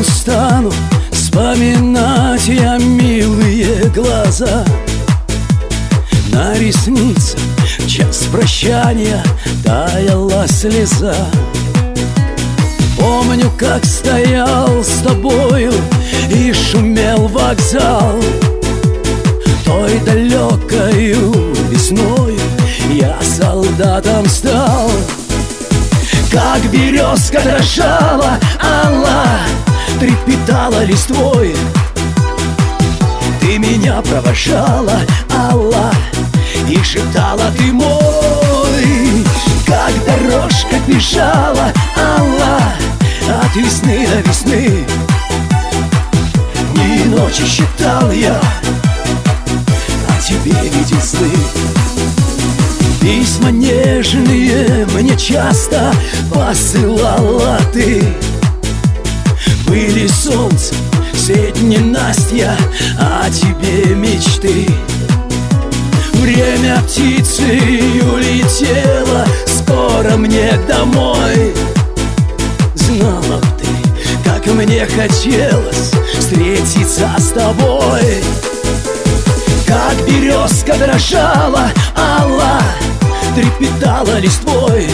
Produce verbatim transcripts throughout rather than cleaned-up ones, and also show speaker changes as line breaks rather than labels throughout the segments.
устану вспоминать я милые глаза. На ресницах в час прощания таяла слеза. Помню, как стоял с тобою и шумел вокзал. Той далекою весною я солдатом стал. Как березка дрожала, алла трепетала листвой. Ты меня провожала, алла, и шептала: ты мой. Как дорожка бежала, алла, от весны до весны. Дни и ночи считал я, о тебе видел сны. Письма нежные мне часто посылала ты. Были солнце, средь ненастья, о тебе мечты. Время птицей улетело скоро мне домой. Знала б ты, как мне хотелось встретиться с тобой. Как березка дрожала, алла трепетала листвой.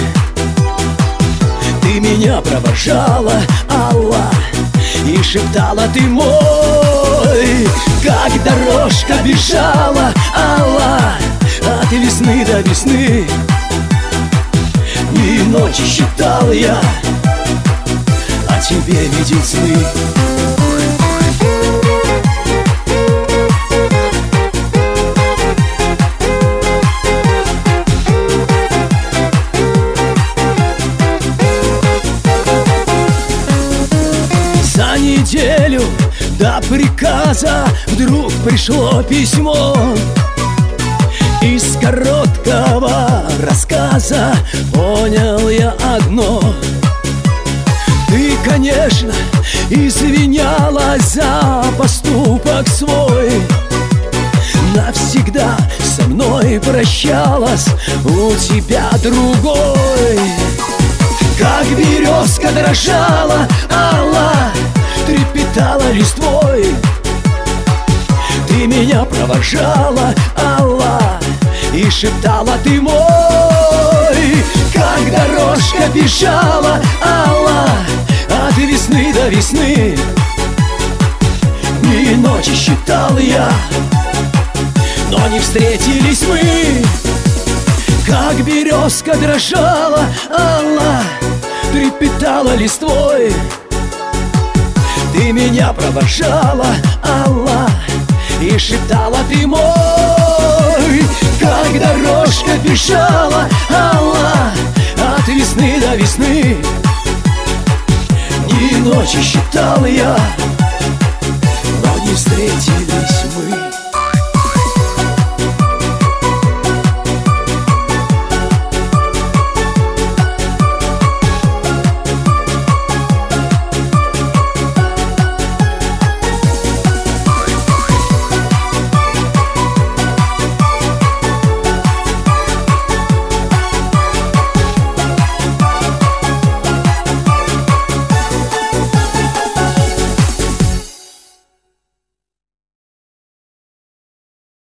Ты меня провожала, алла, и шептала: ты мой. Как дорожка бежала, алла, от весны до весны. Дни и ночи считал я, о тебе видел сны. За неделю до приказа вдруг пришло письмо. Из короткого рассказа понял я одно: ты, конечно, извинялась за поступок свой. Навсегда со мной прощалась, у тебя другой. Как березка дрожала, алла трепетала листвой. Ты меня провожала, алла, и шептала: ты мой. Как дорожка бежала, алла, от весны до весны. Дни и ночи считал я, но не встретились мы. Как березка дрожала, алла трепетала листвой. Ты меня провожала, алла, и шептала: ты мой. Как дорожка бежала, алла, от весны до весны. Дни и ночи считал я,